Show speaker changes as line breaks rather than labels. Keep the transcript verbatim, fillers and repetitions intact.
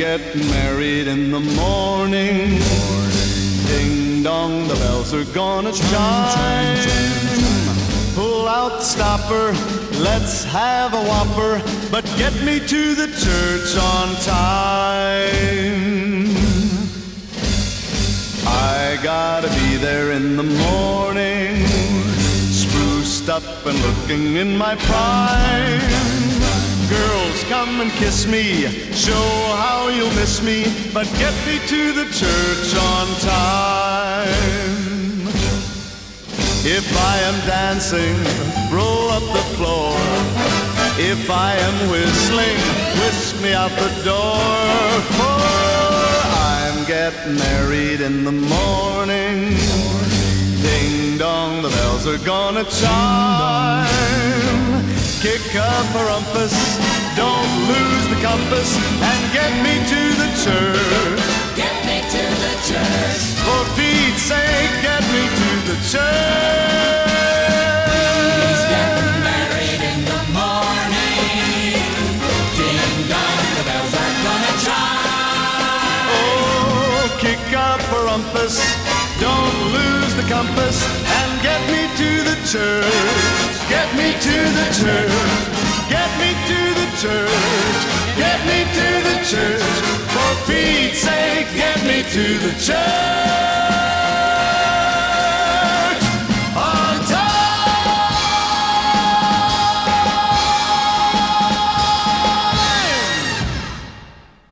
getting married in the morning. Ding dong, the bells are gonna chime. Pull out the stopper, let's have a whopper, but get me to the church on time. I gotta be there in the morning, spruced up and looking in my prime. Girls, come and kiss me, show how you'll miss me, but get me to the church on time. If I am dancing, roll up the floor. If I am whistling, whisk me out the door. For I'm getting married in the morning. Ding dong, the bells are gonna chime. Kick up a rumpus, don't lose the compass, and get me to the church.
Get me to the church.
For Pete's sake, get me to the church.
He's getting married in the morning. Ding dong, the bells are gonna chime.
Oh, kick up a rumpus, don't lose the compass, and get me to the church. Get me to the church. Get me to the church. Get me to the church. For Pete's sake, get me to the church.